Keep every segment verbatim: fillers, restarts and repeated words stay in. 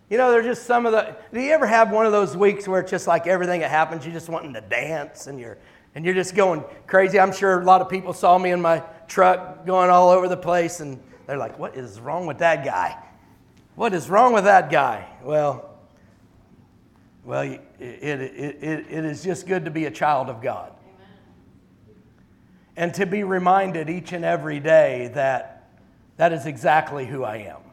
You know, there's just some of the, do you ever have one of those weeks where it's just like everything that happens, you're just wanting to dance and you're, and you're just going crazy? I'm sure a lot of people saw me in my truck going all over the place and they're like, what is wrong with that guy? What is wrong with that guy? Well, well, it, it, it, it is just good to be a child of God. Amen. And to be reminded each and every day that that is exactly who I am,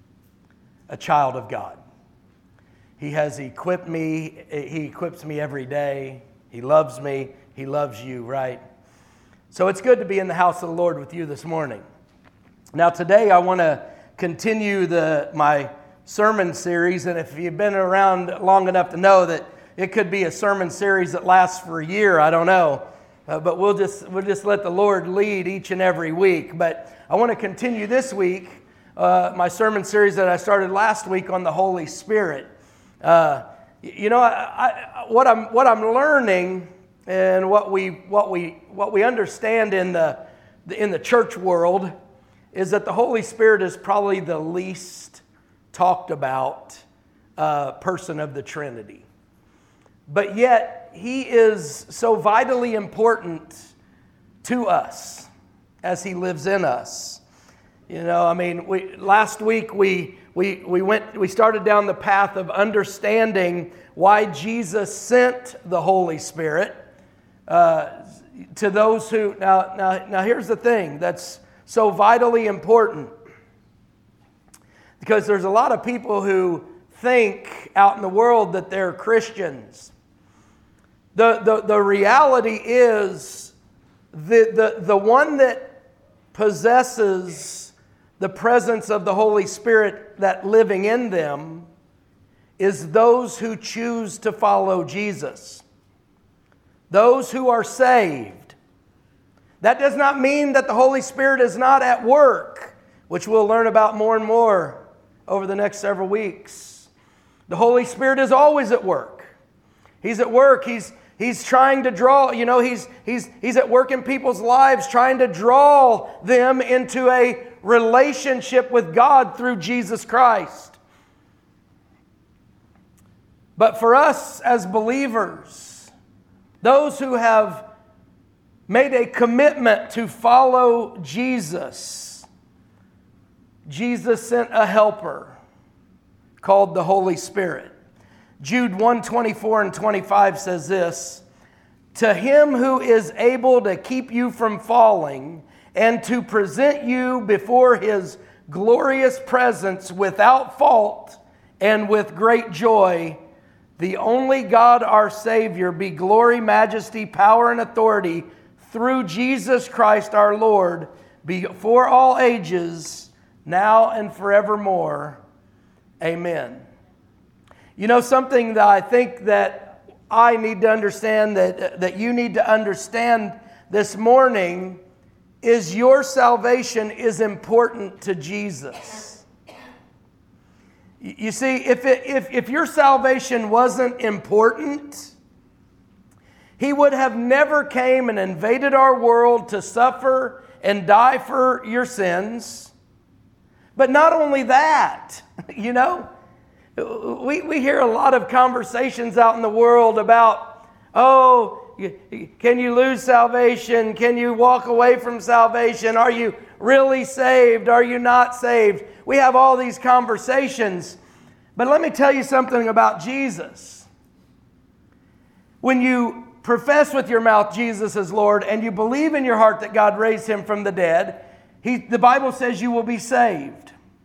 a child of God. He has equipped me. He equips me every day. He loves me. He loves you, right? So it's good to be in the house of the Lord with you this morning. Now today I want to continue the my sermon series, and if you've been around long enough to know that it could be a sermon series that lasts for a year, I don't know, uh, but we'll just we'll just let the Lord lead each and every week. But I want to continue this week uh, my sermon series that I started last week on the Holy Spirit. Uh, you know, I, I, what I'm what I'm learning and what we what we what we understand in the in the church world is that the Holy Spirit is probably the least talked about uh, person of the Trinity. But yet, He is so vitally important to us as He lives in us. You know, I mean, we, last week we we we went we started down the path of understanding why Jesus sent the Holy Spirit uh, to those who now now now here's the thing that's so vitally important, because there's a lot of people who think out in the world that they're Christians. The, the, the reality is the, the, the one that possesses the presence of the Holy Spirit that living in them is those who choose to follow Jesus. Those who are saved. That does not mean that the Holy Spirit is not at work, which we'll learn about more and more over the next several weeks. The Holy Spirit is always at work. He's at work. He's He's trying to draw, you know, he's he's he's at work in people's lives, trying to draw them into a relationship with God through Jesus Christ. But for us as believers, those who have made a commitment to follow Jesus, Jesus sent a helper called the Holy Spirit. Jude one twenty-four and twenty-five says this, "To Him who is able to keep you from falling and to present you before His glorious presence without fault and with great joy, the only God our Savior, be glory, majesty, power, and authority through Jesus Christ our Lord, before all ages, now and forevermore. Amen." You know, something that I think that I need to understand, that, that you need to understand this morning, is your salvation is important to Jesus. You see, if, it, if, if your salvation wasn't important, He would have never came and invaded our world to suffer and die for your sins. But not only that, you know, we, we hear a lot of conversations out in the world about, oh, can you lose salvation? Can you walk away from salvation? Are you really saved? Are you not saved? We have all these conversations. But let me tell you something about Jesus. When you profess with your mouth Jesus as Lord and you believe in your heart that God raised Him from the dead, he, the Bible says you will be saved.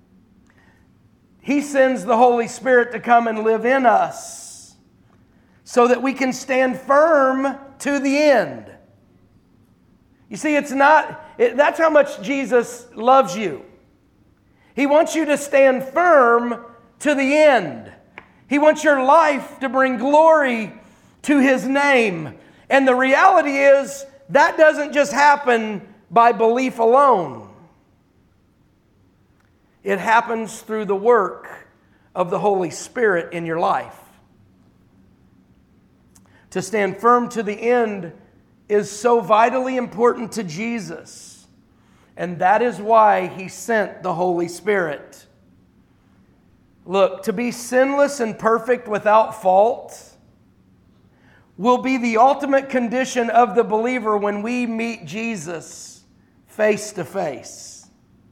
He sends the Holy Spirit to come and live in us so that we can stand firm to the end. You see, it's not, it, that's how much Jesus loves you. He wants you to stand firm to the end. He wants your life to bring glory to His name. And the reality is, that doesn't just happen by belief alone. It happens through the work of the Holy Spirit in your life. To stand firm to the end is so vitally important to Jesus. And that is why He sent the Holy Spirit. Look, to be sinless and perfect without fault will be the ultimate condition of the believer when we meet Jesus face to face.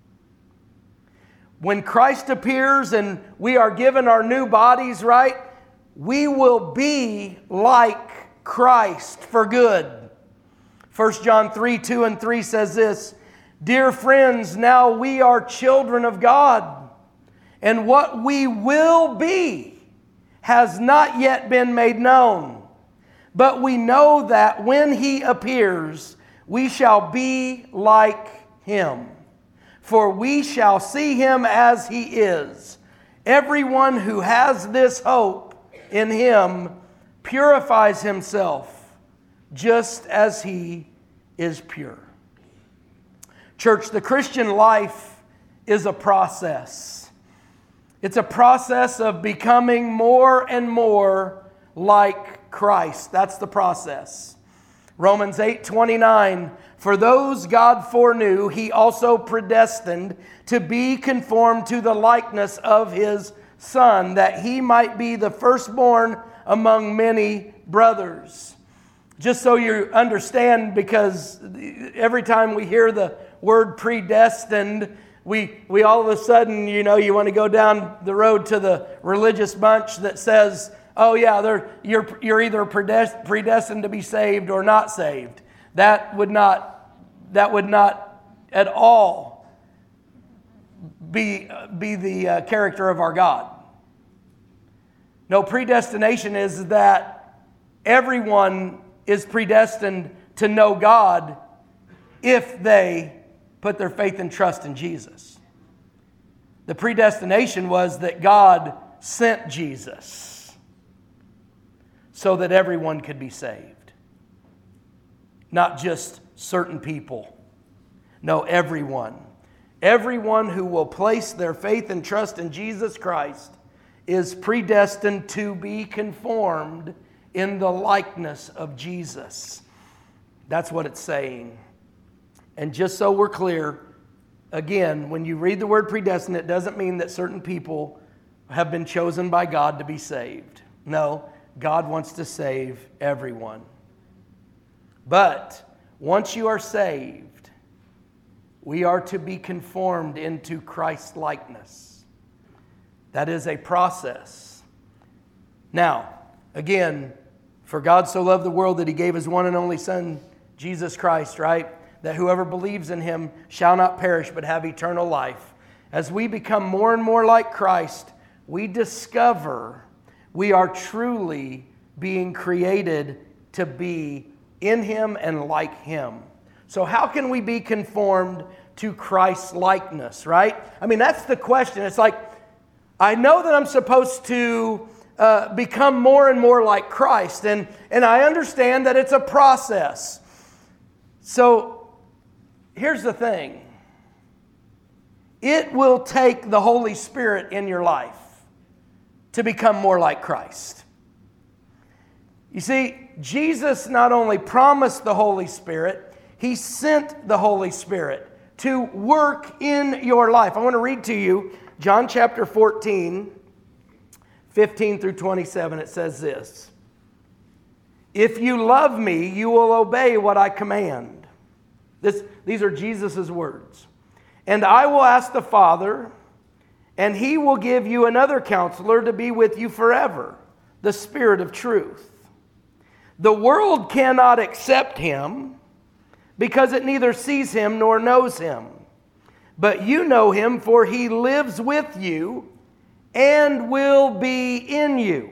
When Christ appears and we are given our new bodies, right, we will be like Christ for good. First John three, two and three says this, "Dear friends, now we are children of God, and what we will be has not yet been made known. But we know that when He appears, we shall be like Him. For we shall see Him as He is. Everyone who has this hope in Him purifies himself just as He is pure." Church, the Christian life is a process. It's a process of becoming more and more like Christ. That's the process. Romans eight twenty-nine, "For those God foreknew, He also predestined to be conformed to the likeness of His Son, that He might be the firstborn among many brothers." Just so you understand, because every time we hear the word predestined, we, we all of a sudden, you know, you want to go down the road to the religious bunch that says, oh yeah, they're, you're, you're either predestined to be saved or not saved. That would not, that would not at all be, be the uh, character of our God. No, predestination is that everyone is predestined to know God if they put their faith and trust in Jesus. The predestination was that God sent Jesus so that everyone could be saved. Not just certain people. No, everyone. Everyone who will place their faith and trust in Jesus Christ is predestined to be conformed in the likeness of Jesus. That's what it's saying. And just so we're clear, again, when you read the word predestined, it doesn't mean that certain people have been chosen by God to be saved. No, God wants to save everyone. But once you are saved, we are to be conformed into Christ's likeness. That is a process. Now, again, for God so loved the world that He gave His one and only Son, Jesus Christ, right? That whoever believes in Him shall not perish but have eternal life. As we become more and more like Christ, we discover we are truly being created to be in Him and like Him. So how can we be conformed to Christ's likeness, right? I mean, that's the question. It's like, I know that I'm supposed to uh, become more and more like Christ, and, and I understand that it's a process. So here's the thing. It will take the Holy Spirit in your life to become more like Christ. You see, Jesus not only promised the Holy Spirit, He sent the Holy Spirit to work in your life. I want to read to you John chapter fourteen, fifteen through twenty-seven. It says this: "If you love me, you will obey what I command." This, these are Jesus' words. "And I will ask the Father, and He will give you another counselor to be with you forever, the Spirit of truth. The world cannot accept Him because it neither sees Him nor knows Him. But you know Him, for He lives with you and will be in you.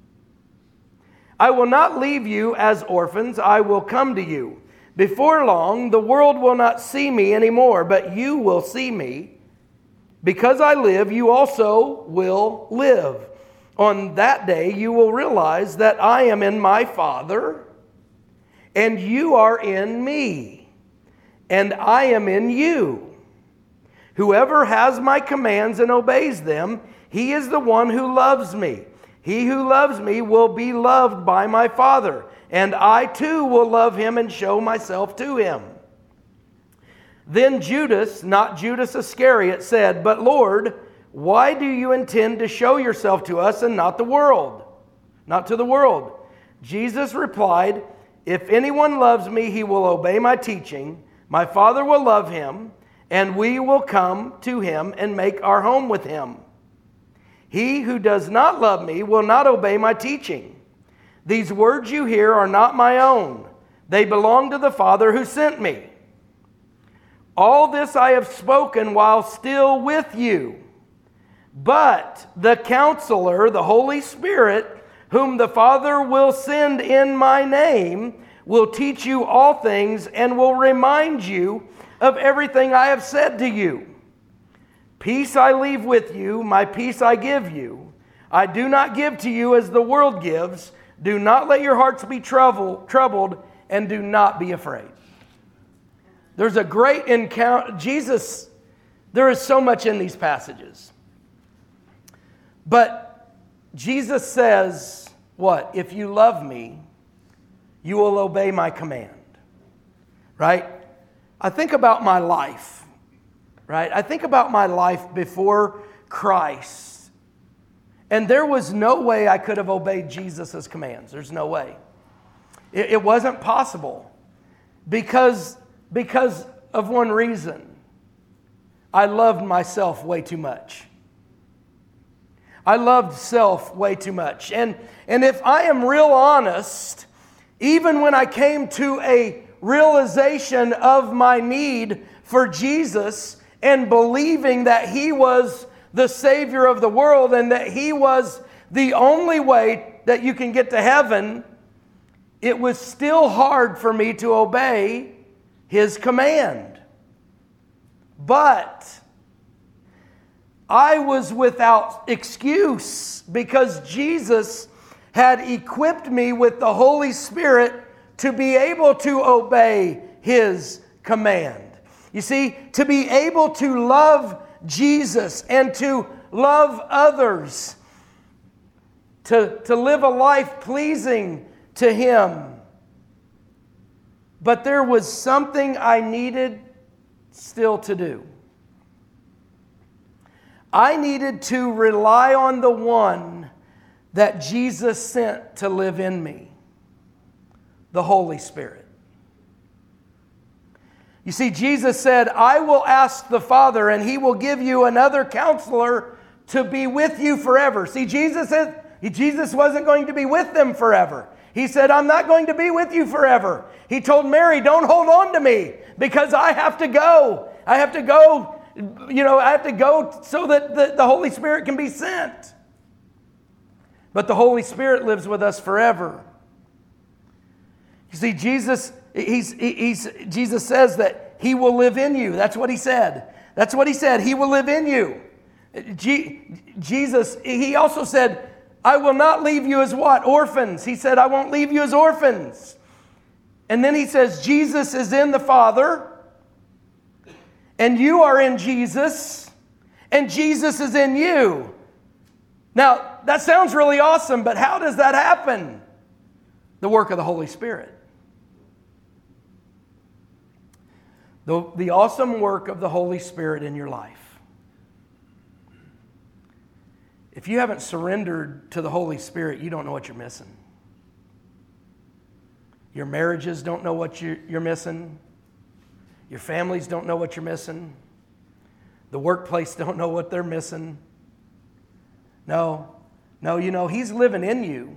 I will not leave you as orphans. I will come to you. Before long, the world will not see me anymore, but you will see me. Because I live, you also will live. On that day, you will realize that I am in my Father, and you are in me, and I am in you. Whoever has my commands and obeys them, he is the one who loves me. He who loves me will be loved by my Father, and I too will love him and show myself to him." Then Judas, not Judas Iscariot, said, "But Lord, why do you intend to show yourself to us and not the world? Not to the world. Jesus replied, if anyone loves me, he will obey my teaching. My Father will love him, and we will come to him and make our home with him. He who does not love me will not obey my teaching. These words you hear are not my own. They belong to the Father who sent me. All this I have spoken while still with you. But the Counselor, the Holy Spirit, whom the Father will send in my name, will teach you all things and will remind you of everything I have said to you. Peace I leave with you, my peace I give you. I do not give to you as the world gives. Do not let your hearts be trouble, troubled, and do not be afraid. There's a great encounter. Jesus, there is so much in these passages. But Jesus says, what? If you love me, you will obey my command. Right? I think about my life. Right? I think about my life before Christ. And there was no way I could have obeyed Jesus' commands. There's no way. It, it wasn't possible. Because, because of one reason. I loved myself way too much. I loved self way too much. And, and if I am real honest, even when I came to a realization of my need for Jesus and believing that He was the Savior of the world and that He was the only way that you can get to heaven, it was still hard for me to obey His command. But I was without excuse because Jesus had equipped me with the Holy Spirit to be able to obey His command. You see, to be able to love Jesus and to love others, to, to live a life pleasing to Him. But there was something I needed still to do. I needed to rely on the one that Jesus sent to live in me, the Holy Spirit. You see, Jesus said, I will ask the Father and He will give you another counselor to be with you forever. See, Jesus said, Jesus wasn't going to be with them forever. He said, I'm not going to be with you forever. He told Mary, don't hold on to me because I have to go. I have to go. You know, I have to go so that the, the Holy Spirit can be sent. But the Holy Spirit lives with us forever. You see, Jesus, he's, he's, Jesus says that He will live in you. That's what He said. That's what He said. He will live in you. G, Jesus, He also said, I will not leave you as what? Orphans. He said, I won't leave you as orphans. And then He says, Jesus is in the Father. And you are in Jesus, and Jesus is in you. Now, that sounds really awesome, but how does that happen? The work of the Holy Spirit. The, the awesome work of the Holy Spirit in your life. If you haven't surrendered to the Holy Spirit, you don't know what you're missing. Your marriages don't know what you're, you're missing. Your families don't know what you're missing. The workplace don't know what they're missing. No, no, you know, He's living in you.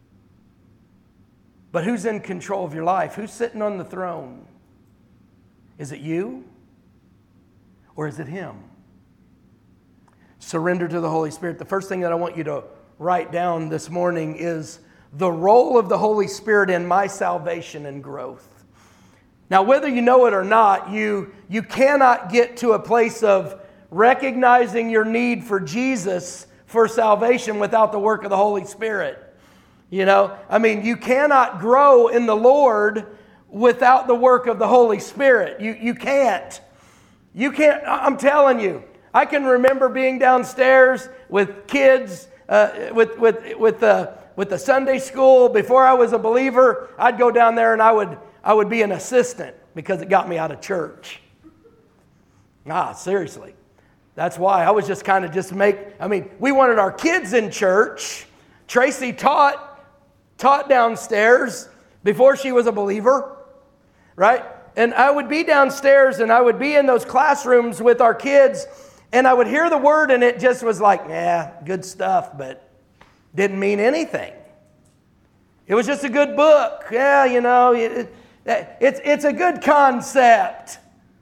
But who's in control of your life? Who's sitting on the throne? Is it you? Or is it Him? Surrender to the Holy Spirit. The first thing that I want you to write down this morning is the role of the Holy Spirit in my salvation and growth. Now, whether you know it or not, you, you cannot get to a place of recognizing your need for Jesus for salvation without the work of the Holy Spirit. You know, I mean, you cannot grow in the Lord without the work of the Holy Spirit. You, you can't. You can't, I'm telling you. I can remember being downstairs with kids, uh, with, with, with, the, with the Sunday school. Before I was a believer, I'd go down there and I would... I would be an assistant because it got me out of church. Ah, seriously. That's why I was just kind of just make, I mean, we wanted our kids in church. Tracy taught, taught downstairs before she was a believer, right? And I would be downstairs and I would be in those classrooms with our kids and I would hear the word and it just was like, yeah, good stuff, but didn't mean anything. It was just a good book. Yeah, you know, it, it, it's, it's a good concept.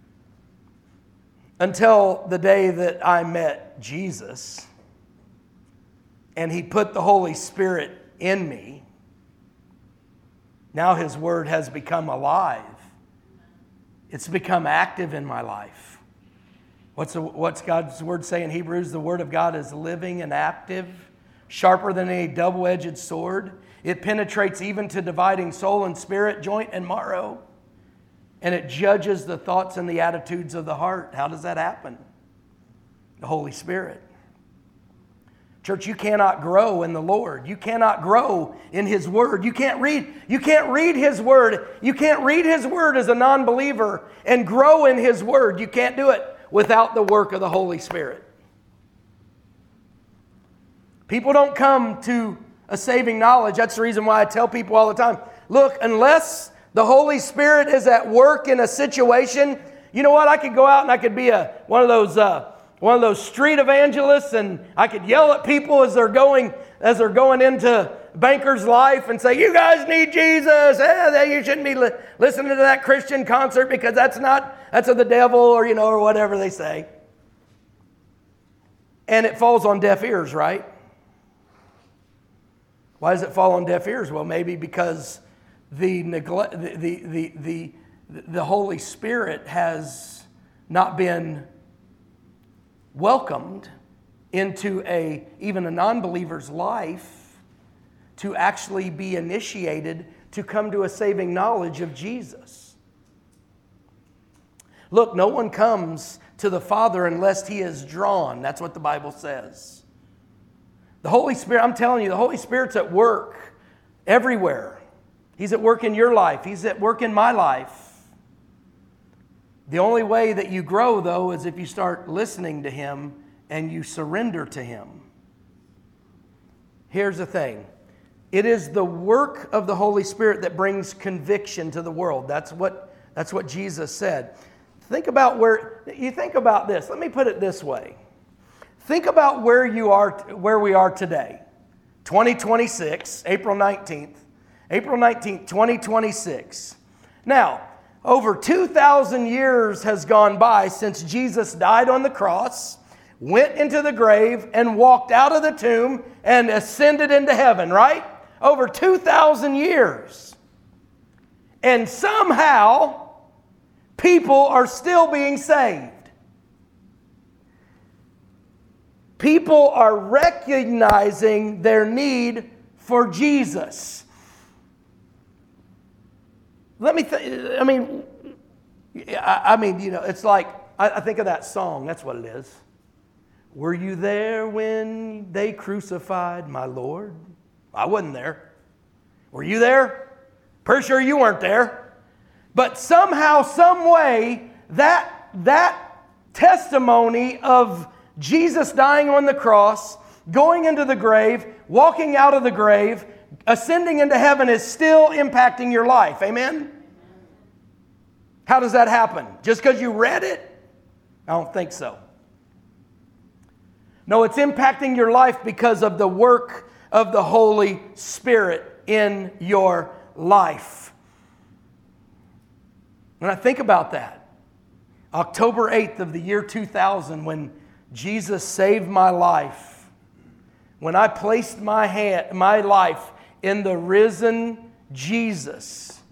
Until the day that I met Jesus and He put the Holy Spirit in me. Now His Word has become alive. It's become active in my life. What's, the, what's God's Word say in Hebrews? The Word of God is living and active, sharper than any double-edged sword. It penetrates even to dividing soul and spirit, joint and marrow. And it judges the thoughts and the attitudes of the heart. How does that happen? The Holy Spirit. Church, you cannot grow in the Lord. You cannot grow in His Word. You can't read, you can't read His Word. You can't read His Word as a non-believer and grow in His Word. You can't do it without the work of the Holy Spirit. People don't come to a saving knowledge. That's the reason why I tell people all the time, look, unless the Holy Spirit is at work in a situation, you know what? I could go out and I could be a one of those uh, one of those street evangelists, and I could yell at people as they're going as they're going into Banker's Life and say, "You guys need Jesus. Eh, you shouldn't be li- listening to that Christian concert because that's not that's of the devil," or you know, or whatever they say. And it falls on deaf ears, right? Why does it fall on deaf ears? Well, maybe because The neglect, the, the, the, the, the Holy Spirit has not been welcomed into a even a non-believer's life to actually be initiated to come to a saving knowledge of Jesus. Look, no one comes to the Father unless He is drawn. That's what the Bible says. The Holy Spirit, I'm telling you, the Holy Spirit's at work everywhere. He's at work in your life. He's at work in my life. The only way that you grow, though, is if you start listening to Him and you surrender to Him. Here's the thing. It is the work of the Holy Spirit that brings conviction to the world. That's what, that's what Jesus said. Think about where, you think about this. Let me put it this way. Think about where you are, where we are today. twenty twenty-six, April nineteenth. April nineteenth, twenty twenty-six. Now, over two thousand years has gone by since Jesus died on the cross, went into the grave, and walked out of the tomb and ascended into heaven, right? Over two thousand years. And somehow, people are still being saved. People are recognizing their need for Jesus. Let me, th- I mean, I, I mean, you know, it's like, I, I think of that song, that's what it is. Were you there when they crucified my Lord? I wasn't there. Were you there? Pretty sure you weren't there. But somehow, some way, that, that testimony of Jesus dying on the cross, going into the grave, walking out of the grave, ascending into heaven is still impacting your life. Amen? How does that happen? Just because you read it? I don't think so. No, it's impacting your life because of the work of the Holy Spirit in your life. When I think about that, October eighth of the year two thousand, when Jesus saved my life, when I placed my hand, my life in the risen Jesus,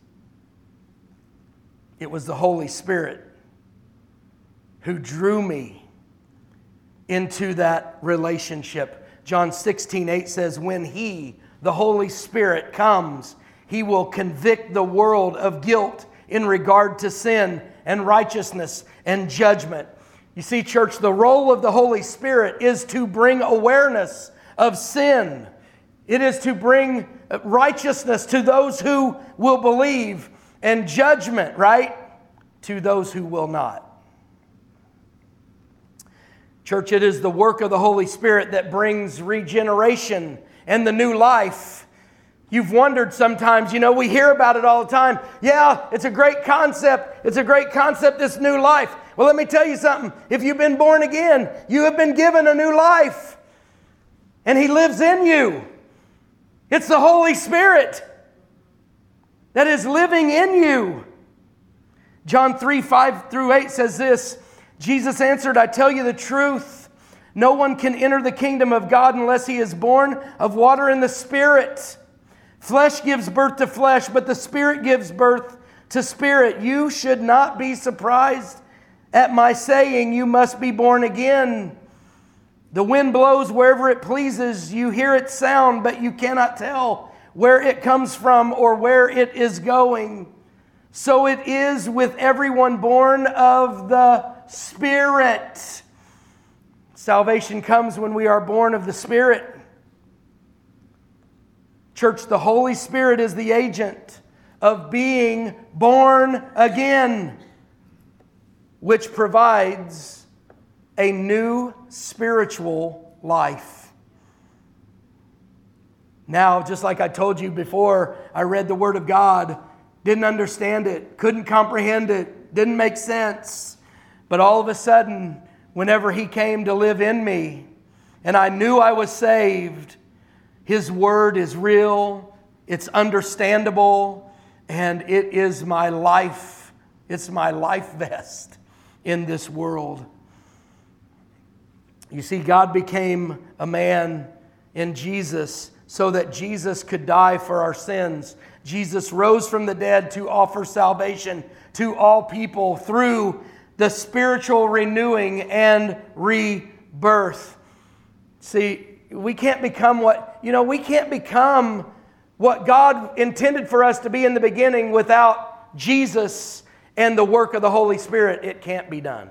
it was the Holy Spirit who drew me into that relationship. John sixteen eight says, when He, the Holy Spirit, comes, He will convict the world of guilt in regard to sin and righteousness and judgment. You see, church, the role of the Holy Spirit is to bring awareness of sin. It is to bring righteousness to those who will believe and judgment, right, to those who will not. Church, it is the work of the Holy Spirit that brings regeneration and the new life. You've wondered sometimes, you know, we hear about it all the time. Yeah, it's a great concept. It's a great concept, this new life. Well, let me tell you something. If you've been born again, you have been given a new life. And He lives in you. It's the Holy Spirit that is living in you. John three, five through eight says this, Jesus answered, I tell you the truth. No one can enter the kingdom of God unless he is born of water and the Spirit. Flesh gives birth to flesh, but the Spirit gives birth to spirit. You should not be surprised at my saying, you must be born again. The wind blows wherever it pleases. You hear its sound, but you cannot tell where it comes from or where it is going. So it is with everyone born of the Spirit. Salvation comes when we are born of the Spirit. Church, the Holy Spirit is the agent of being born again, which provides a new spiritual life. Now, just like I told you before, I read the Word of God, didn't understand it, couldn't comprehend it, didn't make sense. But all of a sudden, whenever He came to live in me, and I knew I was saved, His Word is real, it's understandable, and it is my life. It's my life vest in this world. You see, God became a man in Jesus so that Jesus could die for our sins. Jesus rose from the dead to offer salvation to all people through the spiritual renewing and rebirth. See, we can't become what, you know, we can't become what God intended for us to be in the beginning without Jesus and the work of the Holy Spirit. It can't be done.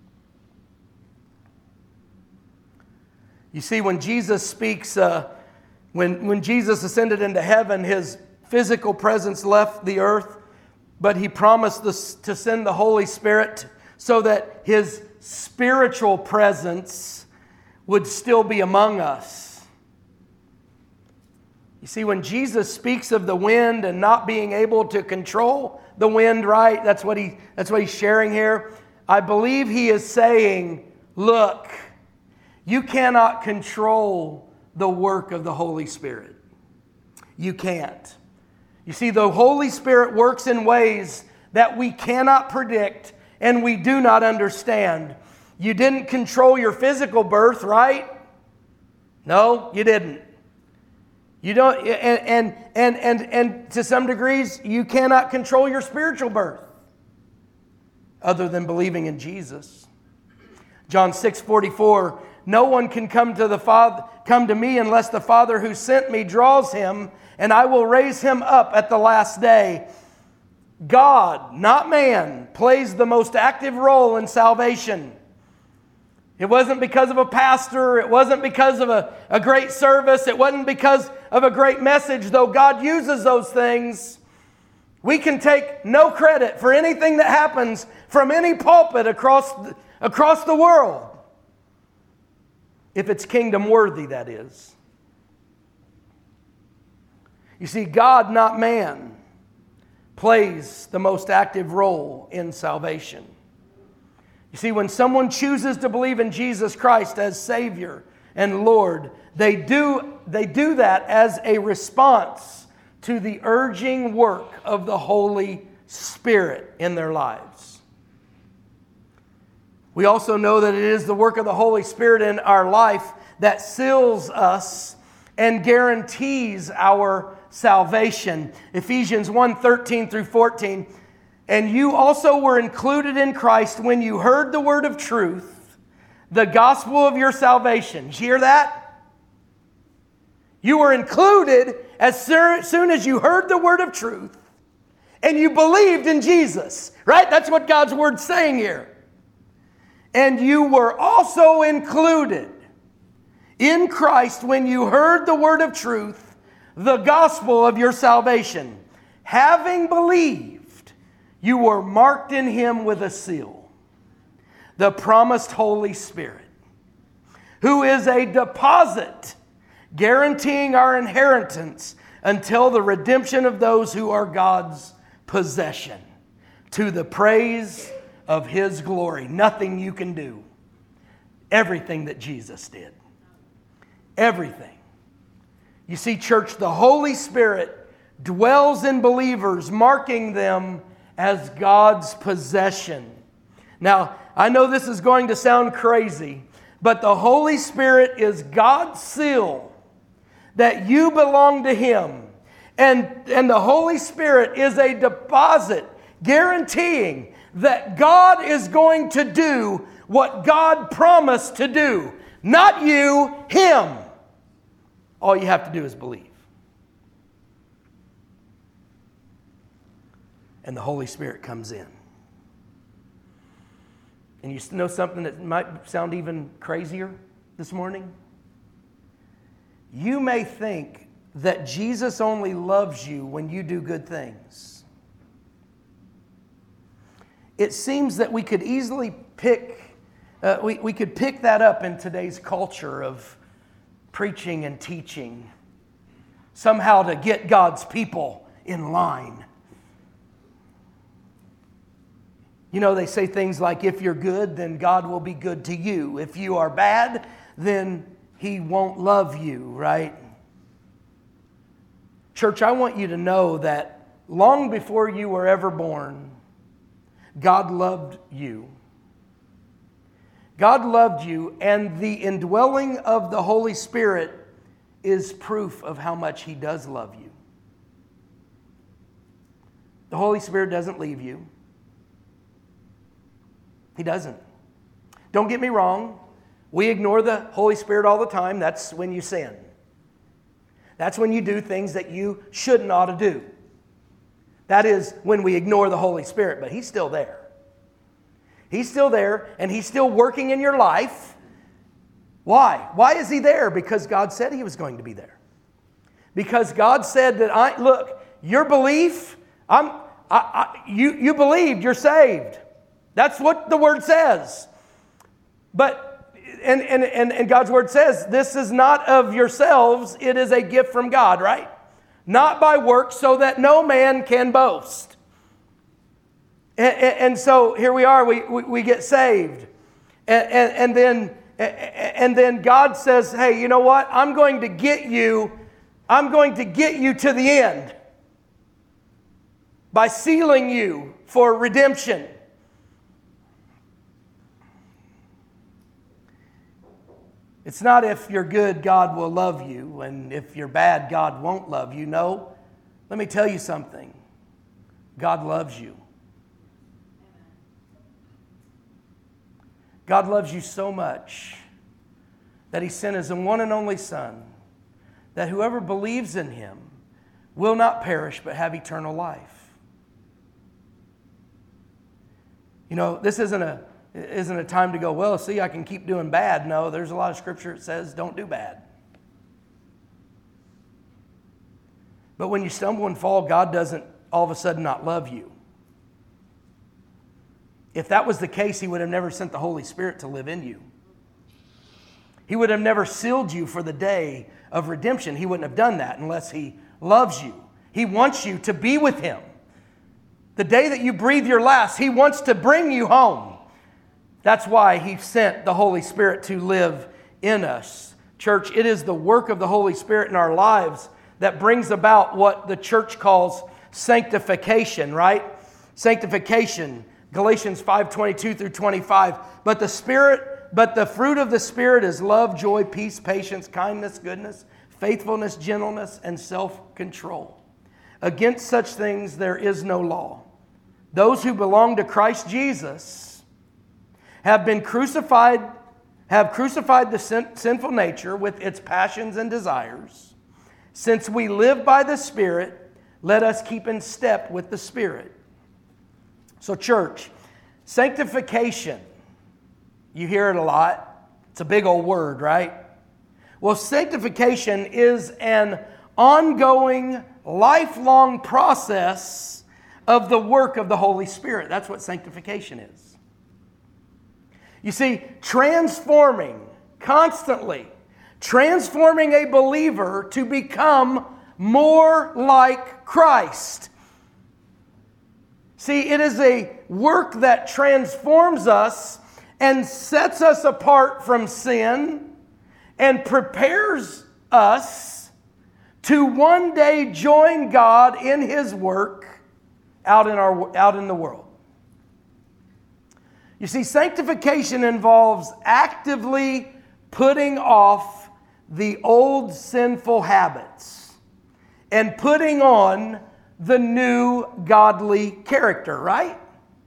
You see, when Jesus speaks, uh, when, when Jesus ascended into heaven, His physical presence left the earth, but He promised this, to send the Holy Spirit so that His spiritual presence would still be among us. You see, when Jesus speaks of the wind and not being able to control the wind, right? That's what he, that's what He's sharing here. I believe He is saying, look, you cannot control the work of the Holy Spirit. You can't. You see, the Holy Spirit works in ways that we cannot predict and we do not understand. You didn't control your physical birth, right? No, you didn't. You don't, and, and, and, and, and to some degrees, you cannot control your spiritual birth other than believing in Jesus. John six forty-four, no one can come to the Father, come to me unless the Father who sent me draws him, and I will raise him up at the last day. God, not man, plays the most active role in salvation. It wasn't because of a pastor. It wasn't because of a, a great service. It wasn't because of a great message, though God uses those things. We can take no credit for anything that happens from any pulpit across, across the world. If it's kingdom worthy, that is. You see, God, not man, plays the most active role in salvation. You see, when someone chooses to believe in Jesus Christ as Savior and Lord, they do, they do that as a response to the urging work of the Holy Spirit in their lives. We also know that it is the work of the Holy Spirit in our life that seals us and guarantees our salvation. Ephesians one, thirteen through fourteen. And you also were included in Christ when you heard the word of truth, the gospel of your salvation. Did you hear that? You were included as soon as you heard the word of truth and you believed in Jesus. Right? That's what God's word's saying here. And you were also included in Christ when you heard the word of truth, the gospel of your salvation. Having believed, you were marked in Him with a seal, the promised Holy Spirit, who is a deposit guaranteeing our inheritance until the redemption of those who are God's possession, to the praise of His glory. Nothing you can do. Everything that Jesus did. Everything. You see, church, the Holy Spirit dwells in believers, marking them as God's possession. Now, I know this is going to sound crazy, but the Holy Spirit is God's seal that you belong to Him. And, and the Holy Spirit is a deposit guaranteeing that God is going to do what God promised to do. Not you, Him. All you have to do is believe. And the Holy Spirit comes in. And you know something that might sound even crazier this morning? You may think that Jesus only loves you when you do good things. It seems that we could easily pick, uh, we, we could pick that up in today's culture of preaching and teaching, somehow to get God's people in line. You know, they say things like, if you're good, then God will be good to you. If you are bad, then He won't love you, right? Church, I want you to know that long before you were ever born, God loved you. God loved you, and the indwelling of the Holy Spirit is proof of how much He does love you. The Holy Spirit doesn't leave you. He doesn't. Don't get me wrong. We ignore the Holy Spirit all the time. That's when you sin. That's when you do things that you shouldn't ought to do. That is when we ignore the Holy Spirit, but He's still there. He's still there, and He's still working in your life. Why? Why is He there? Because God said He was going to be there. Because God said that, I look, your belief, I'm, I, I, you, you believed, you're saved. That's what the Word says. But, and, and, and, and God's Word says, this is not of yourselves, it is a gift from God, right? Not by works, so that no man can boast. And, and, and so here we are, we, we, we get saved. And, and, and, then, and then God says, hey, you know what? I'm going to get you, I'm going to get you to the end by sealing you for redemption. It's not if you're good, God will love you, and if you're bad, God won't love you. No, let me tell you something. God loves you. God loves you so much that He sent His one and only Son, that whoever believes in Him will not perish but have eternal life. You know, this isn't a isn't a time to go, well, see, I can keep doing bad. No, there's a lot of scripture that says don't do bad. But when you stumble and fall, God doesn't all of a sudden not love you. If that was the case, He would have never sent the Holy Spirit to live in you. He would have never sealed you for the day of redemption. He wouldn't have done that unless He loves you. He wants you to be with Him. The day that you breathe your last, He wants to bring you home. That's why He sent the Holy Spirit to live in us. Church, it is the work of the Holy Spirit in our lives that brings about what the church calls sanctification, right? Sanctification, Galatians five twenty-two through twenty-five. But the Spirit, but the fruit of the Spirit is love, joy, peace, patience, kindness, goodness, faithfulness, gentleness, and self-control. Against such things there is no law. Those who belong to Christ Jesus have been crucified, have crucified the sin, sinful nature with its passions and desires. Since we live by the Spirit, let us keep in step with the Spirit. So church, sanctification, you hear it a lot. It's a big old word, right? Well, sanctification is an ongoing, lifelong process of the work of the Holy Spirit. That's what sanctification is. You see, transforming constantly transforming a believer to become more like Christ. See, it is a work that transforms us and sets us apart from sin and prepares us to one day join God in His work out in our out in the world. You see, sanctification involves actively putting off the old sinful habits and putting on the new godly character, right?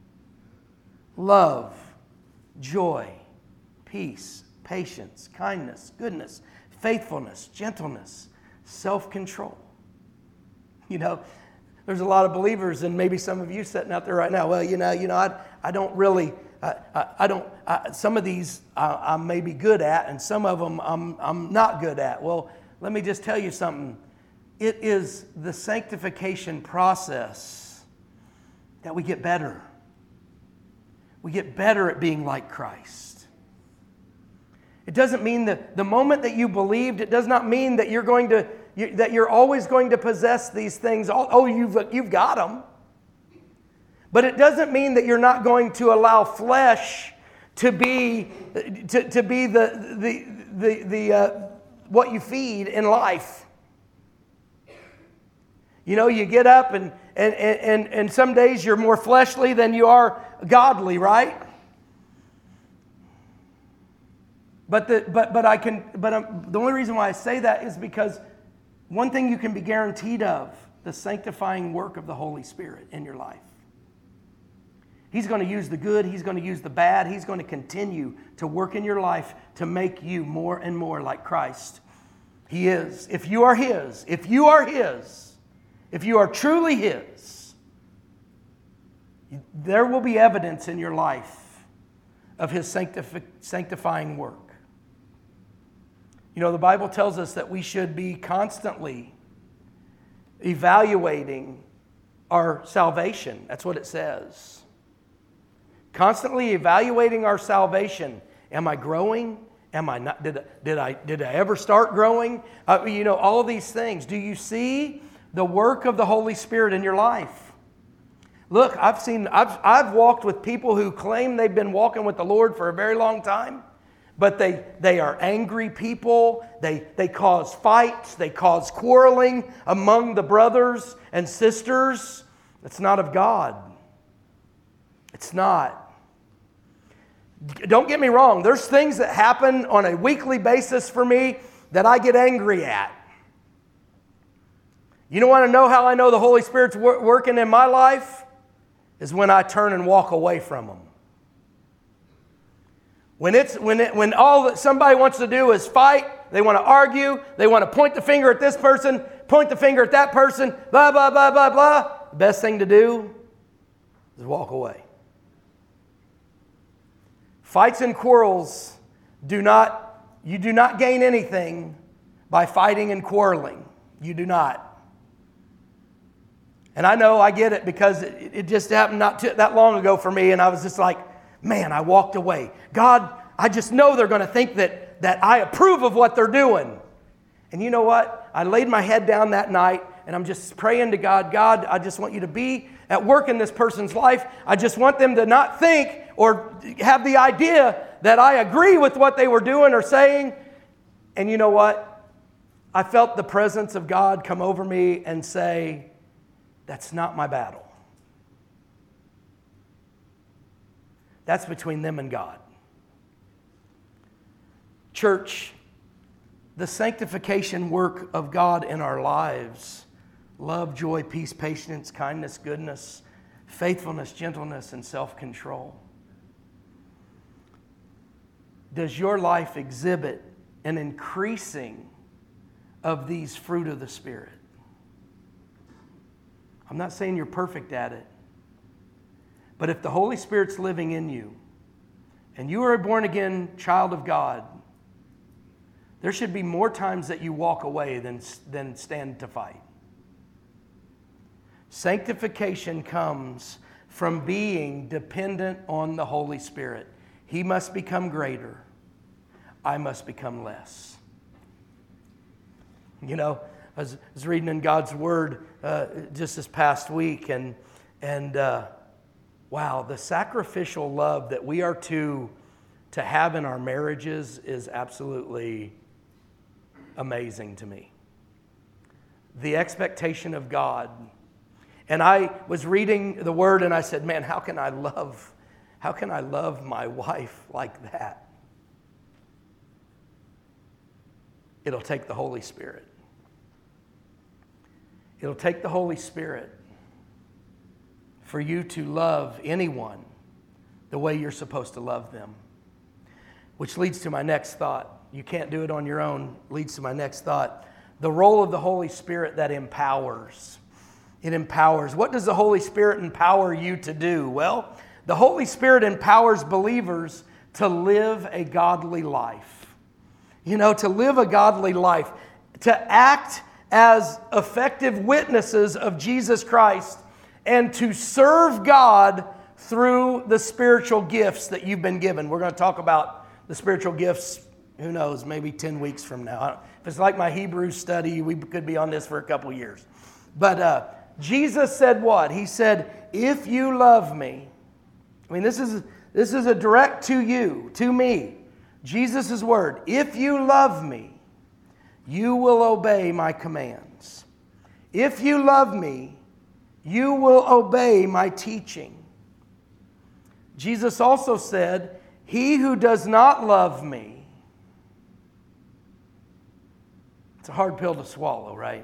Love, joy, peace, patience, kindness, goodness, faithfulness, gentleness, self-control. You know, there's a lot of believers, and maybe some of you sitting out there right now, well, you know, you know, I, I don't really, I, I, I don't, I, some of these I, I may be good at, and some of them I'm, I'm not good at. Well, let me just tell you something. It is the sanctification process that we get better. We get better at being like Christ. It doesn't mean that the moment that you believed, it does not mean that you're going to, you, that you're always going to possess these things. Oh, oh, you've, you've got them. But it doesn't mean that you're not going to allow flesh to be, to, to be the, the, the, the uh, what you feed in life. You know, you get up and, and, and, and some days you're more fleshly than you are godly, right? But the but but I can but I'm, the only reason why I say that is because one thing you can be guaranteed of: the sanctifying work of the Holy Spirit in your life. He's going to use the good, He's going to use the bad, He's going to continue to work in your life to make you more and more like Christ. He is. If you are His, if you are His, if you are truly His, there will be evidence in your life of His sanctifi- sanctifying work. You know, the Bible tells us that we should be constantly evaluating our salvation. That's what it says. Constantly evaluating our salvation. Am I growing? Am I not? Did, did I did I ever start growing? Uh, you know, all these things. Do you see the work of the Holy Spirit in your life? Look, I've seen, I've, I've walked with people who claim they've been walking with the Lord for a very long time, but they, they are angry people. They, they cause fights. They cause quarreling among the brothers and sisters. It's not of God. It's not. Don't get me wrong. There's things that happen on a weekly basis for me that I get angry at. You don't want to know how I know the Holy Spirit's wor- working in my life? Is when I turn and walk away from them. When it's when it, when all that somebody wants to do is fight, they want to argue, they want to point the finger at this person, point the finger at that person, blah, blah, blah, blah, blah. The best thing to do is walk away. Fights and quarrels do not, you do not gain anything by fighting and quarreling. You do not. And I know, I get it, because it, it just happened not too, that long ago for me, and I was just like, man, I walked away. God, I just know they're going to think that, that I approve of what they're doing. And you know what? I laid my head down that night, and I'm just praying to God, God, I just want you to be at work in this person's life. I just want them to not think or have the idea that I agree with what they were doing or saying. And you know what? I felt the presence of God come over me and say, that's not my battle. That's between them and God. Church, the sanctification work of God in our lives, love, joy, peace, patience, kindness, goodness, faithfulness, gentleness, and self-control. Does your life exhibit an increasing of these fruit of the Spirit? I'm not saying you're perfect at it. But if the Holy Spirit's living in you, and you are a born-again child of God, there should be more times that you walk away than, than stand to fight. Sanctification comes from being dependent on the Holy Spirit. He must become greater. I must become less. You know, I was, was reading in God's Word uh, just this past week, and, and uh, wow, the sacrificial love that we are to, to have in our marriages is absolutely amazing to me. The expectation of God. And I was reading the Word and I said, man, how can I love, how can I love my wife like that? It'll take the Holy Spirit. It'll take the Holy Spirit for you to love anyone the way you're supposed to love them. Which leads to my next thought. You can't do it on your own. Leads to my next thought. The role of the Holy Spirit that empowers. It empowers. What does the Holy Spirit empower you to do? Well, the Holy Spirit empowers believers to live a godly life. You know, to live a godly life. To act as effective witnesses of Jesus Christ. And to serve God through the spiritual gifts that you've been given. We're going to talk about the spiritual gifts, who knows, maybe ten weeks from now. If it's like my Hebrew study, we could be on this for a couple years. But uh, Jesus said what? He said, if you love me, I mean, this is, this is a direct to you, to me. Jesus' word, if you love me, you will obey my commands. If you love me, you will obey my teaching. Jesus also said, he who does not love me. It's a hard pill to swallow, right?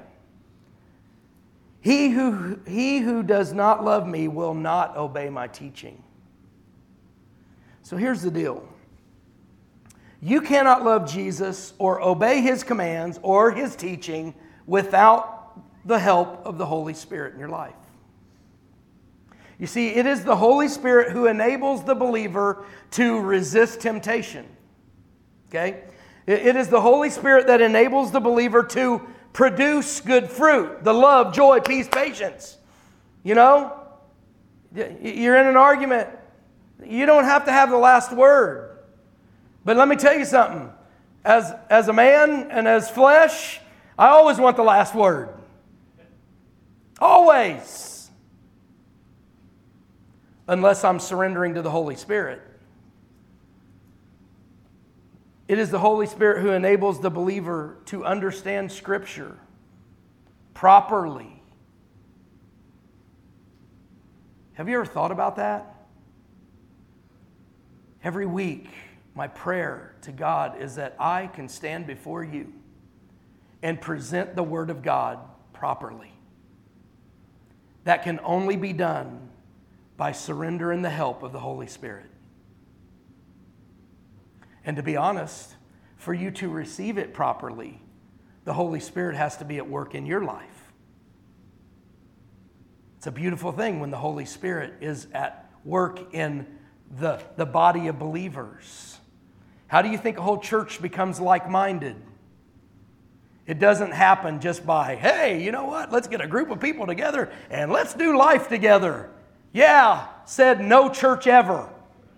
He who, he who does not love me will not obey my teaching. So here's the deal. You cannot love Jesus or obey his commands or his teaching without the help of the Holy Spirit in your life. You see, it is the Holy Spirit who enables the believer to resist temptation. Okay? It is the Holy Spirit that enables the believer to produce good fruit. The love, joy, peace, patience. You know? You're in an argument. You don't have to have the last word. But let me tell you something. As, as a man and as flesh, I always want the last word. Always. Unless I'm surrendering to the Holy Spirit. It is the Holy Spirit who enables the believer to understand Scripture properly. Have you ever thought about that? Every week, my prayer to God is that I can stand before you and present the Word of God properly. That can only be done by surrendering the help of the Holy Spirit. And to be honest, for you to receive it properly, the Holy Spirit has to be at work in your life. It's a beautiful thing when the Holy Spirit is at work in the, the body of believers. How do you think a whole church becomes like-minded? It doesn't happen just by, hey, you know what? Let's get a group of people together and let's do life together. Yeah, said no church ever.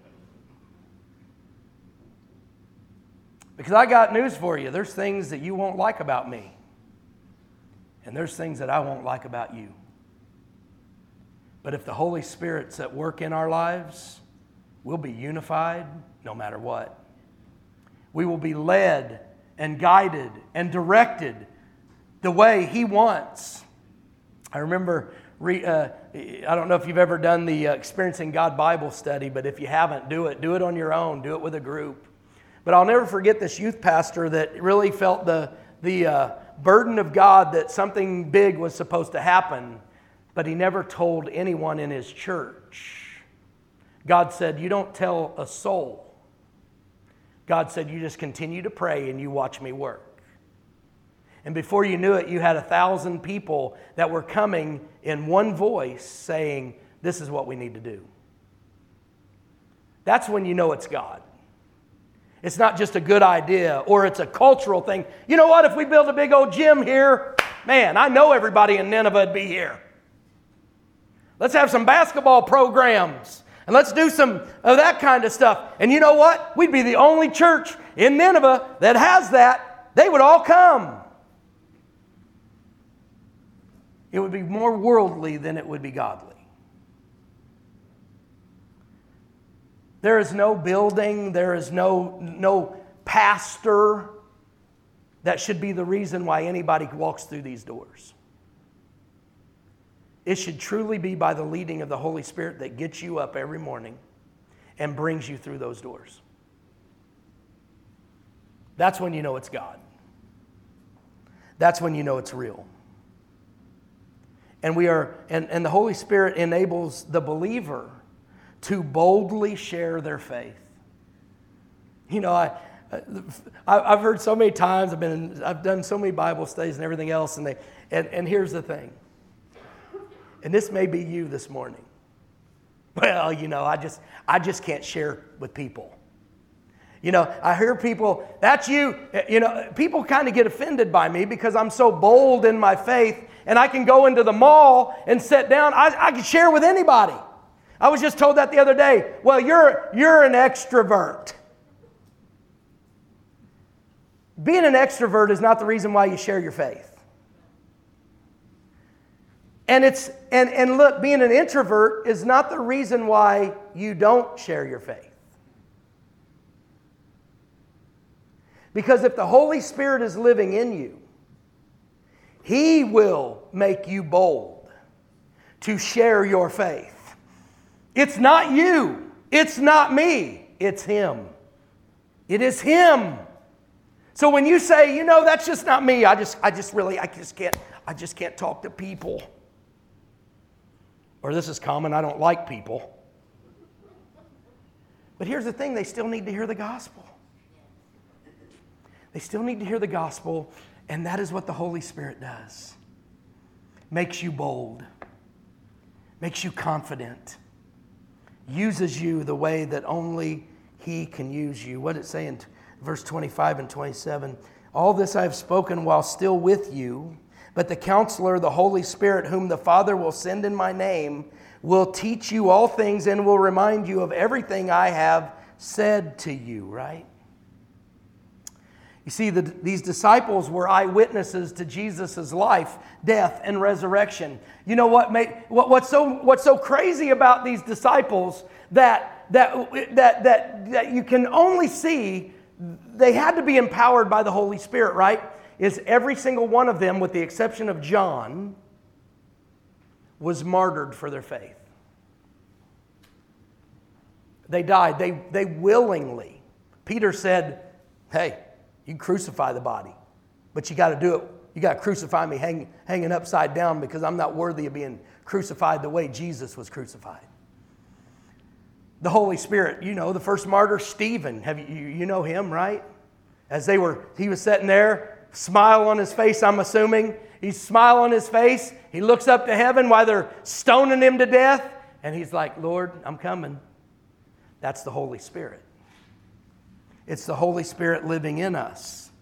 Because I got news for you. There's things that you won't like about me. And there's things that I won't like about you. But if the Holy Spirit's at work in our lives, we'll be unified no matter what. We will be led and guided and directed the way He wants. I remember, re, uh, I don't know if you've ever done the uh, Experiencing God Bible study, but if you haven't, do it. Do it on your own. Do it with a group. But I'll never forget this youth pastor that really felt the, the uh, burden of God that something big was supposed to happen, but he never told anyone in his church. God said, you don't tell a soul. God said, you just continue to pray and you watch me work. And before you knew it, you had a thousand people that were coming in one voice saying, this is what we need to do. That's when you know it's God. It's not just a good idea or it's a cultural thing. You know what? If we build a big old gym here, man, I know everybody in Nineveh would be here. Let's have some basketball programs. And let's do some of that kind of stuff. And you know what? We'd be the only church in Nineveh that has that. They would all come. It would be more worldly than it would be godly. There is no building, there is no, no pastor that should be the reason why anybody walks through these doors. It should truly be by the leading of the Holy Spirit that gets you up every morning and brings you through those doors. That's when you know it's God. That's when you know it's real. And we are, and, and the Holy Spirit enables the believer to boldly share their faith. You know, I, I I've heard so many times, I've been, I've done so many Bible studies and everything else, and they, and, and here's the thing. And this may be you this morning. Well, you know, I just, I just can't share with people. You know, I hear people, that's you. You know, people kind of get offended by me because I'm so bold in my faith, and I can go into the mall and sit down. I, I can share with anybody. I was just told that the other day. Well, you're, you're an extrovert. Being an extrovert is not the reason why you share your faith. And it's and, and look, being an introvert is not the reason why you don't share your faith. Because if the Holy Spirit is living in you, He will make you bold to share your faith. It's not you. It's not me. It's Him. It is Him. So when you say, you know, that's just not me. I just, I just really, I just can't, I just can't talk to people. Or this is common, I don't like people. But here's the thing, they still need to hear the gospel. They still need to hear the gospel, and that is what the Holy Spirit does. Makes you bold. Makes you confident. Uses you the way that only He can use you. What did it say in verse twenty-five and twenty-seven? All this I have spoken while still with you, but the Counselor, the Holy Spirit, whom the Father will send in my name, will teach you all things and will remind you of everything I have said to you, right? You see, the, these disciples were eyewitnesses to Jesus' life, death, and resurrection. You know what, made, what what's so what's so crazy about these disciples that that that that that you can only see they had to be empowered by the Holy Spirit, right? Is every single one of them, with the exception of John, was martyred for their faith. They died. They they willingly. Peter said, "Hey, you can crucify the body, but you got to do it. You got to crucify me hang, hanging upside down because I'm not worthy of being crucified the way Jesus was crucified." The Holy Spirit, you know, the first martyr, Stephen. Have you you know him, right? As they were, he was sitting there. Smile on his face, I'm assuming. He's smile on his face. He looks up to heaven while they're stoning him to death. And he's like, Lord, I'm coming. That's the Holy Spirit. It's the Holy Spirit living in us.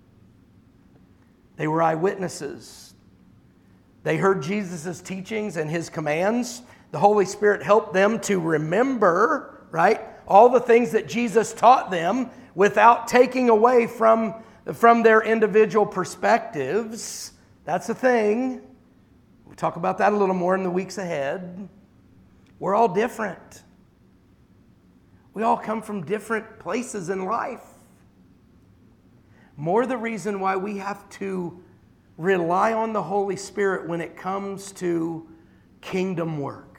They were eyewitnesses. They heard Jesus' teachings and His commands. The Holy Spirit helped them to remember, right, all the things that Jesus taught them without taking away from From their individual perspectives. That's the thing. We'll talk about that a little more in the weeks ahead. We're all different. We all come from different places in life. More the reason why we have to rely on the Holy Spirit when it comes to kingdom work.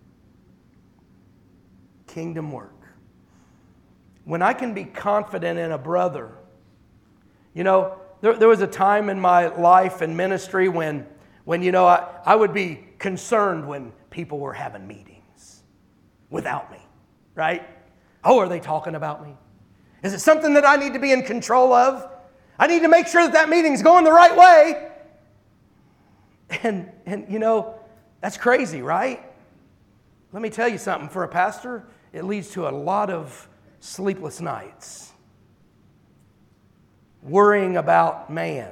Kingdom work. When I can be confident in a brother. You know, there, there was a time in my life and ministry when, when you know, I, I would be concerned when people were having meetings without me, right? Oh, are they talking about me? Is it something that I need to be in control of? I need to make sure that that meeting's going the right way. And, and you know, that's crazy, right? Let me tell you something. For a pastor, it leads to a lot of sleepless nights. Worrying about man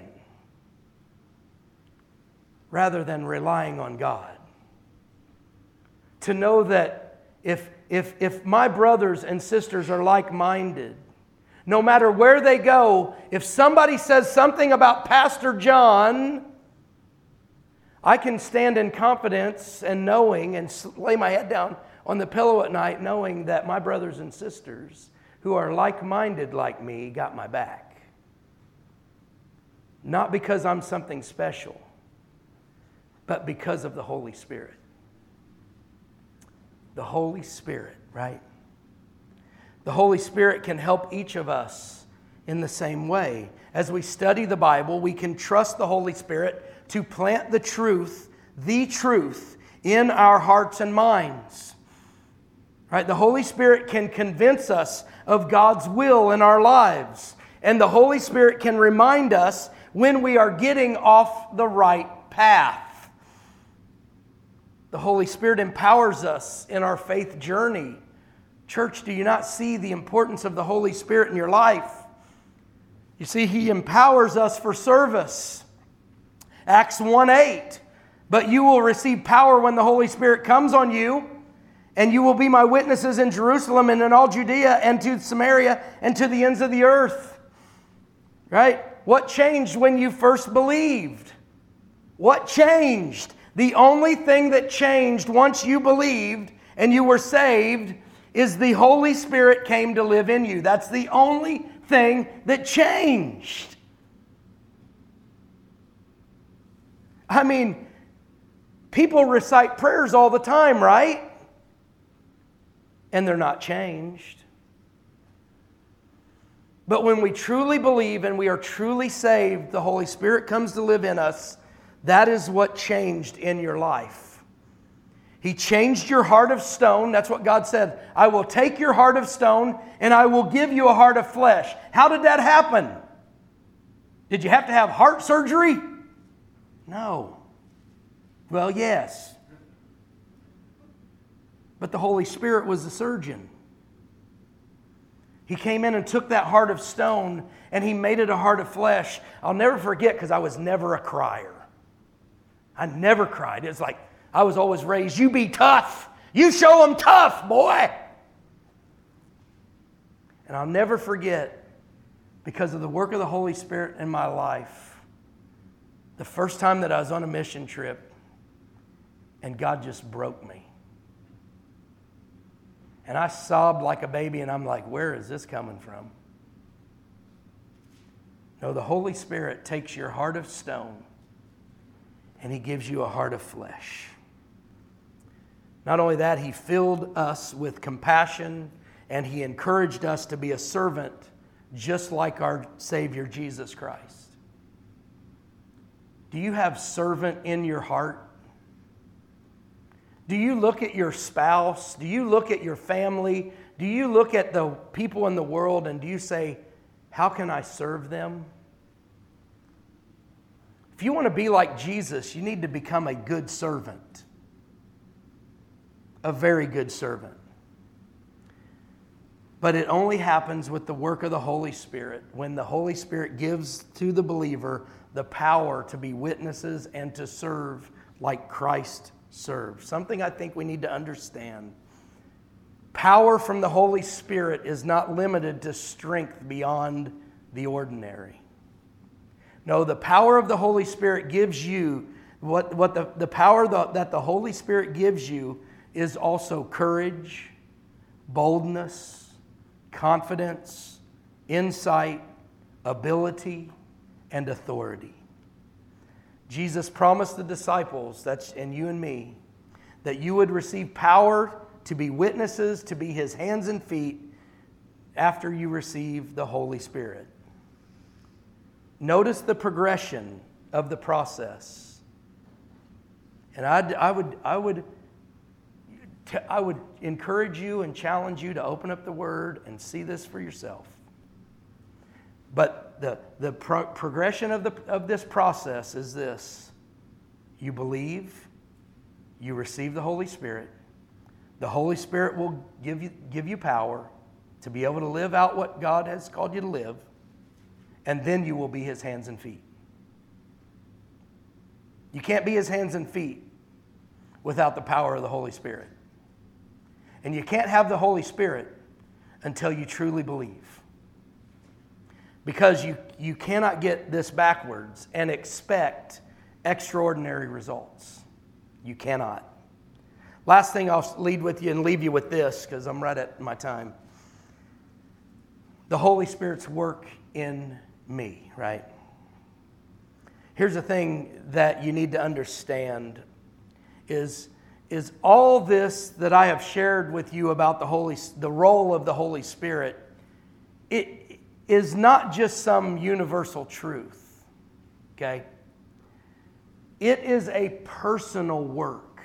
rather than relying on God. To know that if, if, if my brothers and sisters are like-minded, no matter where they go, if somebody says something about Pastor John, I can stand in confidence and knowing and lay my head down on the pillow at night knowing that my brothers and sisters who are like-minded like me got my back. Not because I'm something special, but because of the Holy Spirit. The Holy Spirit, right? The Holy Spirit can help each of us in the same way. As we study the Bible, we can trust the Holy Spirit to plant the truth, the truth, in our hearts and minds. Right? The Holy Spirit can convince us of God's will in our lives. And the Holy Spirit can remind us when we are getting off the right path. The Holy Spirit empowers us in our faith journey. Church, do you not see the importance of the Holy Spirit in your life? You see, He empowers us for service. Acts one eight, but you will receive power when the Holy Spirit comes on you, and you will be my witnesses in Jerusalem and in all Judea and to Samaria and to the ends of the earth. Right? What changed when you first believed? What changed? The only thing that changed once you believed and you were saved is the Holy Spirit came to live in you. That's the only thing that changed. I mean, people recite prayers all the time, right? And they're not changed. But when we truly believe and we are truly saved, the Holy Spirit comes to live in us. That is what changed in your life. He changed your heart of stone. That's what God said. I will take your heart of stone and I will give you a heart of flesh. How did that happen? Did you have to have heart surgery? No. Well, yes. But the Holy Spirit was the surgeon. He came in and took that heart of stone and He made it a heart of flesh. I'll never forget because I was never a crier. I never cried. It's like, I was always raised, you be tough. You show them tough, boy. And I'll never forget, because of the work of the Holy Spirit in my life, the first time that I was on a mission trip, and God just broke me. And I sobbed like a baby, and I'm like, where is this coming from? No, the Holy Spirit takes your heart of stone, and He gives you a heart of flesh. Not only that, He filled us with compassion and He encouraged us to be a servant just like our Savior Jesus Christ. Do you have servant in your heart? Do you look at your spouse? Do you look at your family? Do you look at the people in the world and do you say, how can I serve them? If you want to be like Jesus, you need to become a good servant. A very good servant. But it only happens with the work of the Holy Spirit, when the Holy Spirit gives to the believer the power to be witnesses and to serve like Christ served. Something I think we need to understand. Power from the Holy Spirit is not limited to strength beyond the ordinary. No, the power of the Holy Spirit gives you, what, what the, the power the, that the Holy Spirit gives you is also courage, boldness, confidence, insight, ability, and authority. Jesus promised the disciples, that's and you and me, that you would receive power to be witnesses, to be His hands and feet after you receive the Holy Spirit. Notice the progression of the process. And I'd, I would, I would, I would encourage you and challenge you to open up the Word and see this for yourself. But the, the pro- progression of, the, of this process is this. You believe, you receive the Holy Spirit. The Holy Spirit will give you, give you power to be able to live out what God has called you to live. And then you will be His hands and feet. You can't be His hands and feet without the power of the Holy Spirit. And you can't have the Holy Spirit until you truly believe. Because you, you cannot get this backwards and expect extraordinary results. You cannot. Last thing I'll lead with you and leave you with this, because I'm right at my time. The Holy Spirit's work in me, right? Here's the thing that you need to understand is, is all this that I have shared with you about the Holy, the role of the Holy Spirit, it is not just some universal truth, okay? It is a personal work.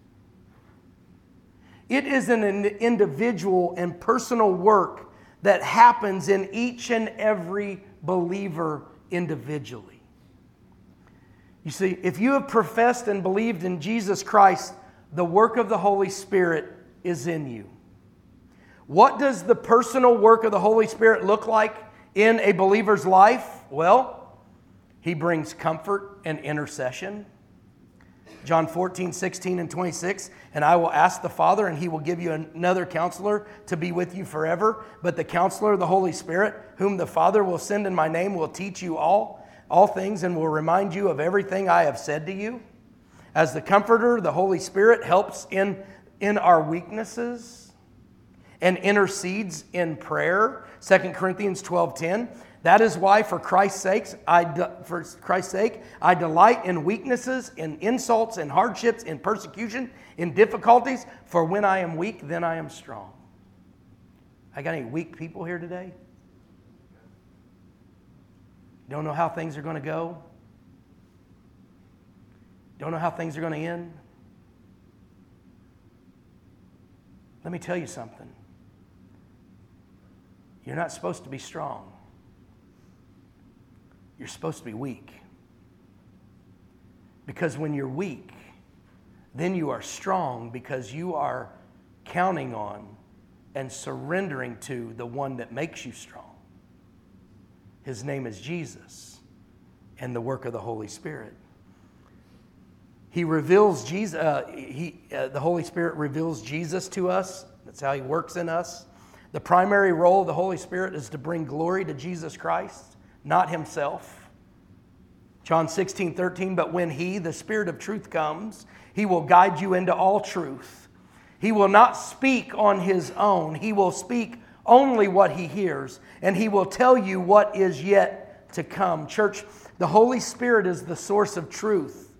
It is an individual and personal work that happens in each and every believer individually. You see, if you have professed and believed in Jesus Christ, the work of the Holy Spirit is in you. What does the personal work of the Holy Spirit look like in a believer's life? Well, he brings comfort and intercession. John fourteen, sixteen, and twenty-six, and I will ask the Father, and he will give you another counselor to be with you forever. But the counselor, the Holy Spirit, whom the Father will send in my name, will teach you all, all things and will remind you of everything I have said to you. As the Comforter, the Holy Spirit helps in, in our weaknesses and intercedes in prayer. Second Corinthians twelve ten. That is why, for Christ's sake, I de- for Christ's sake, I delight in weaknesses, in insults, in hardships, in persecution, in difficulties. For when I am weak, then I am strong. I got any weak people here today? Don't know how things are going to go? Don't know how things are going to end? Let me tell you something. You're not supposed to be strong. You're supposed to be weak. Because when you're weak, then you are strong because you are counting on and surrendering to the one that makes you strong. His name is Jesus and the work of the Holy Spirit. He reveals Jesus, uh, he, uh, the Holy Spirit reveals Jesus to us. That's how he works in us. The primary role of the Holy Spirit is to bring glory to Jesus Christ, not himself. John sixteen, thirteen, but when he, the Spirit of truth, comes, he will guide you into all truth. He will not speak on his own. He will speak only what he hears, and he will tell you what is yet to come. Church, the Holy Spirit is the source of truth.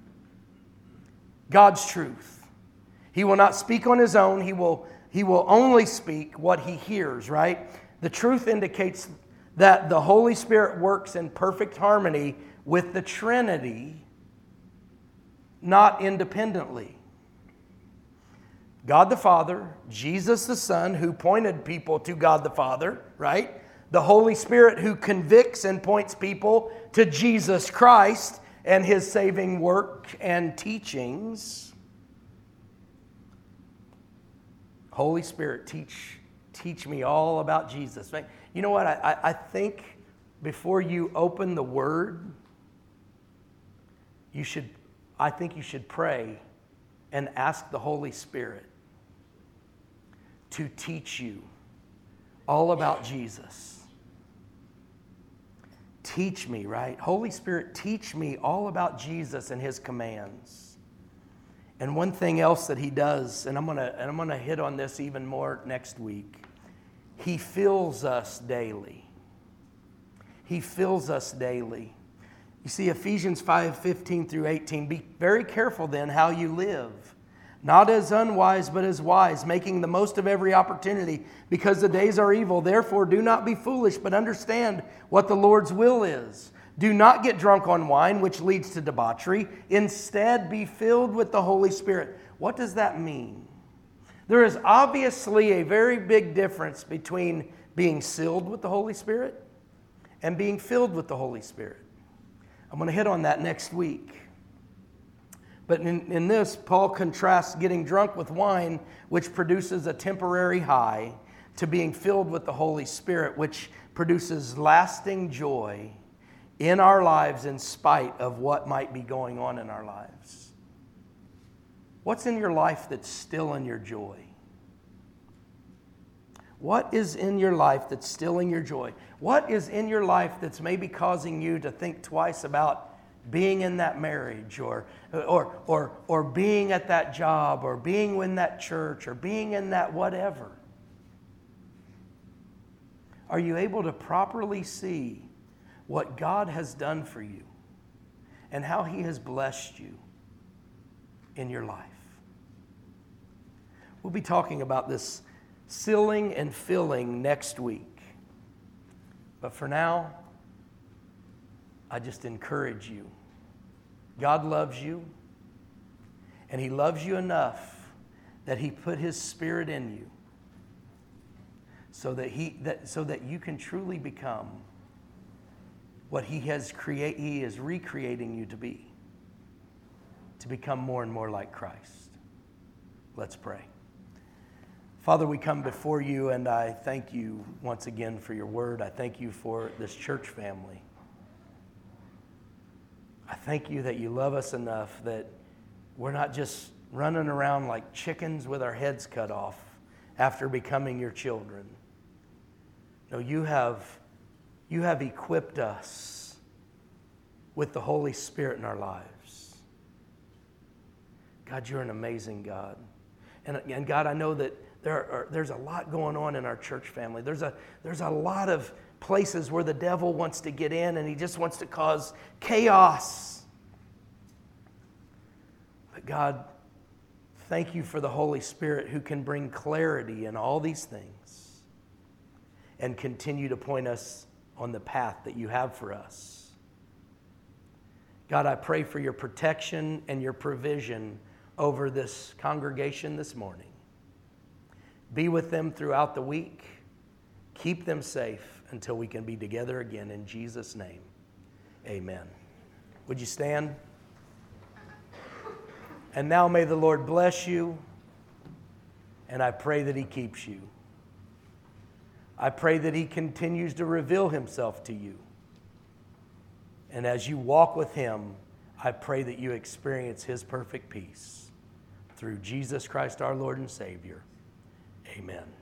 God's truth. He will not speak on his own. He will, he will only speak what he hears, right? The truth indicates that the Holy Spirit works in perfect harmony with the Trinity, not independently. God the Father, Jesus the Son, who pointed people to God the Father, right? The Holy Spirit who convicts and points people to Jesus Christ and his saving work and teachings. Holy Spirit, teach, teach me all about Jesus. You know what? I, I think before you open the Word, you should, I think you should pray and ask the Holy Spirit to teach you all about Jesus. Teach me, right? Holy Spirit, teach me all about Jesus and his commands. And one thing else that he does, and I'm gonna, and I'm gonna hit on this even more next week, he fills us daily. He fills us daily. You see, Ephesians five, fifteen through eighteen, be very careful then how you live. Not as unwise, but as wise, making the most of every opportunity, because the days are evil. Therefore, do not be foolish, but understand what the Lord's will is. Do not get drunk on wine, which leads to debauchery. Instead, be filled with the Holy Spirit. What does that mean? There is obviously a very big difference between being sealed with the Holy Spirit and being filled with the Holy Spirit. I'm going to hit on that next week. But in, in this, Paul contrasts getting drunk with wine, which produces a temporary high, to being filled with the Holy Spirit, which produces lasting joy in our lives in spite of what might be going on in our lives. What's in your life that's still in your joy? What is in your life that's stealing your joy? What is in your life that's maybe causing you to think twice about being in that marriage or, or, or, or being at that job or being in that church or being in that whatever? Are you able to properly see what God has done for you and how He has blessed you in your life? We'll be talking about this sealing and filling next week. But for now, I just encourage you. God loves you, and He loves you enough that He put His Spirit in you so that He that so that you can truly become what He has create He is recreating you to be, to become more and more like Christ. Let's pray. Father, we come before you, and I thank you once again for your word. I thank you for this church family. I thank you that you love us enough that we're not just running around like chickens with our heads cut off after becoming your children. No, you have, you have equipped us with the Holy Spirit in our lives. God, you're an amazing God. And, and God, I know that there are, there's a lot going on in our church family. There's a, there's a lot of places where the devil wants to get in and he just wants to cause chaos. But God, thank you for the Holy Spirit who can bring clarity in all these things and continue to point us on the path that you have for us. God, I pray for your protection and your provision over this congregation this morning. Be with them throughout the week. Keep them safe until we can be together again. In Jesus' name, amen. Would you stand? And now may the Lord bless you, and I pray that He keeps you. I pray that He continues to reveal Himself to you. And as you walk with Him, I pray that you experience His perfect peace. Through Jesus Christ our Lord and Savior. Amen.